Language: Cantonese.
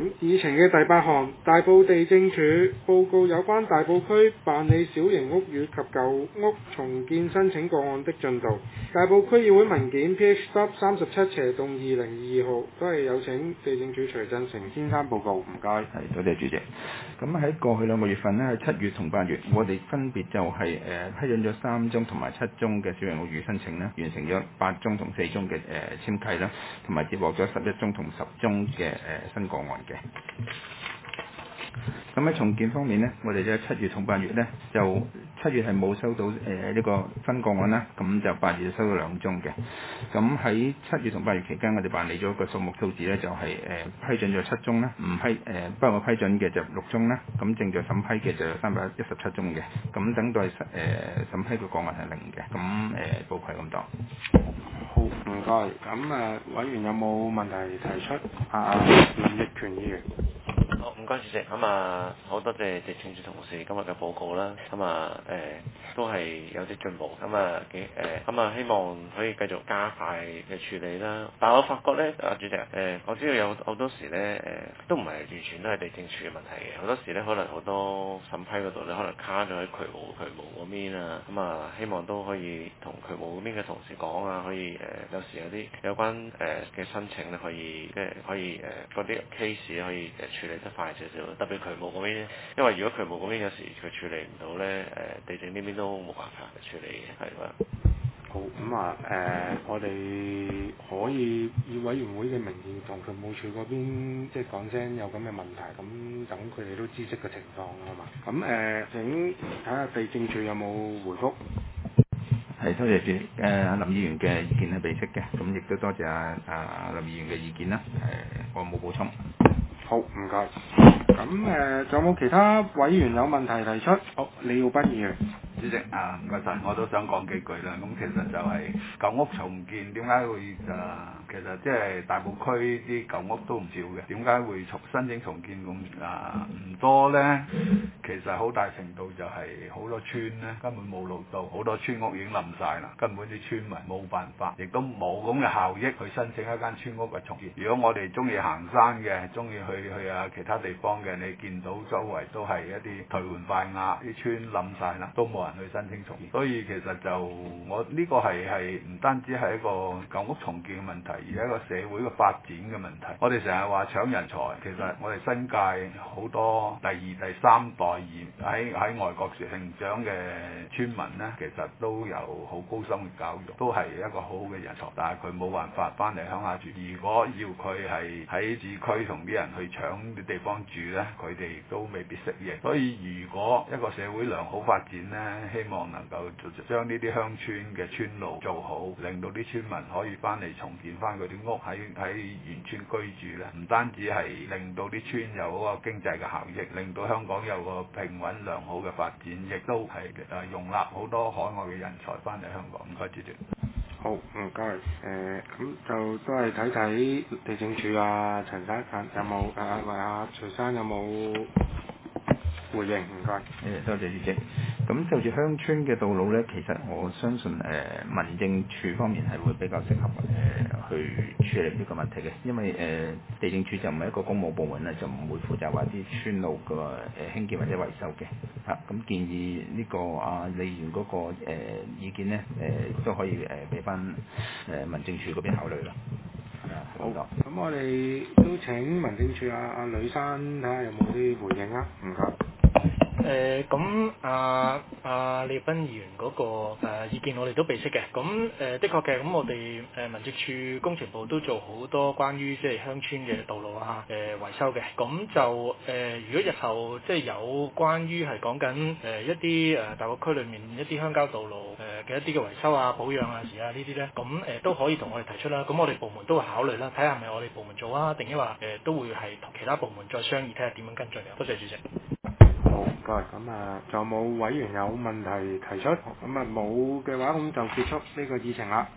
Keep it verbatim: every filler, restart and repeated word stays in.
議程嘅第八項，大埔地政署報告有關大埔區辦理小型屋宇及舊屋重建申請個案的進度。大埔區議會文件 P H 三十七斜洞二零二號，都係有請地政署徐振成先生報告，唔該。 係，多謝主席。咁喺過去兩個月份呢，喺七月同八月，我哋分別就係、是、誒、呃、批准咗三宗同埋七宗嘅小型屋宇申請啦，完成咗八宗同四宗嘅誒、呃、簽契啦，同埋接獲咗十一宗同十宗嘅誒、呃、新個案嘅。咁喺重建方面呢，我哋喺七月同八月呢，就七月係冇收到誒呢、呃這個新個案啦，咁就八月就收到兩宗嘅。咁喺七月同八月期間，我哋辦理咗個數目數字呢，就係、是、誒、呃、批准咗七宗啦，唔批誒、呃、不過批准嘅就六宗啦，咁正在審批嘅就有三百一十七宗嘅。咁等待誒、呃、審批嘅個案係零嘅。咁誒、呃、報愧咁多。 好，唔該。咁誒、呃，委員有冇問題提出？啊，林奕權議員。 好，唔該主席。咁啊，好多謝地政署同事今日嘅報告啦。咁啊，誒、呃、都係有啲進步。咁啊，幾誒咁啊，希望可以繼續加快嘅處理啦。但係我發覺咧，啊主席，誒、呃、我知道有好多時咧，誒、呃、都唔係完全都係地政署嘅問題嘅。好多時咧，可能好多審批嗰度咧，可能卡咗喺渠務渠務嗰邊啊。咁啊，希望都可以同渠務嗰邊嘅同事講啊，可以誒、呃、有時有啲有關誒嘅、呃、申請咧，可以即係可以誒嗰啲 case 可以誒處理得快少少，特別渠務嗰邊，因為如果渠務嗰邊有時佢處理唔到咧，誒地政呢邊都冇辦法處理嘅，係啦。 好，咁啊誒，我哋可以以委員會嘅名義同渠務處嗰邊即係講聲有咁嘅問題，咁等佢哋都知悉嘅情況啊嘛。咁誒、呃，請睇下地政處有冇回覆。 係，多謝主誒、呃、林議員嘅意見係備悉嘅，咁亦都多謝阿阿林議員嘅意見啦。誒、呃，我冇補充。 好，唔該。咁誒，仲有冇其他委員有問題提出？好，李耀斌議員。 主席啊，唔該晒，我都想講幾句啦。咁其實就係舊屋重建點解會誒、呃，其實即係大埔區啲舊屋都唔少嘅，點解會重申請重建咁啊唔多呢？其實好大程度就係好多村呢根本冇路到，好多村屋已經冧晒啦，根本啲村民冇辦法，亦都冇咁嘅效益去申請一間村屋嘅重建。如果我哋中意行山嘅，中意去去啊其他地方嘅，你見到周圍都係一啲頹垣敗瓦，啲村冧晒啦，都冇人去申請重建。所以其實就我呢、這個係係唔單止係一個舊屋重建嘅問題，而係一個社會嘅發展嘅問題。我哋成日話搶人才，其實我哋新界好多第二、第三代而喺喺外國成長嘅村民呢，其實都有好高深嘅教育，都係一個好好嘅人才，但係佢冇辦法翻嚟鄉下住。如果要佢係喺市區同啲人去搶啲地方住呢，佢哋都未必適應。所以如果一個社會良好發展呢，希望能夠將呢啲鄉村嘅村路做好，令到啲村民可以翻嚟重建翻佢啲屋，喺喺原村居住呢，唔單止係令到啲村有嗰個經濟嘅效益，令到香港有個平穩良好嘅發展，亦都係誒容納好多海外嘅人才翻嚟香港。唔該，主席。 好，唔該。誒、呃，咁就都係睇睇地政署啊，陳生有冇誒，或阿徐生有冇回應？唔該。 誒，多謝主席。咁就住鄉村嘅道路呢，其實我相信誒、呃、民政處方面係會比較適合誒、呃、去處理呢個問題嘅，因為誒、呃、地政處就唔係一個公務部門咧，就唔會負責話啲村路嘅誒、呃、興建或者維修嘅。嚇、啊，咁建議呢、這個啊李議員嗰個、呃、意見呢，誒、呃、都可以誒俾翻誒民政處嗰邊考慮啦。 好，咁我哋都請民政處阿阿呂生睇下有冇啲回應啊，唔該。 誒咁啊啊李耀斌議員嗰、那個誒、呃、意見我哋都備悉嘅，咁誒、呃、的確嘅，咁我哋誒、呃、民政處工程部都做好多關於即係鄉村嘅道路啊誒、呃、維修嘅，咁就誒、呃、如果日後即係有關於係講緊誒一啲誒大埔區裏面一啲鄉郊道路誒嘅一啲嘅維修啊保養啊時啊呢啲咧，咁誒、呃、都可以同我哋提出啦，咁我哋部門都會考慮啦，睇下係咪我哋部門做啊，定抑或誒都會係同其他部門再商議睇下點樣跟進嘅。多謝主席。 好，唔該。咁啊，仲有冇委員有問題提出？咁啊冇嘅話，咁就結束呢個議程啦。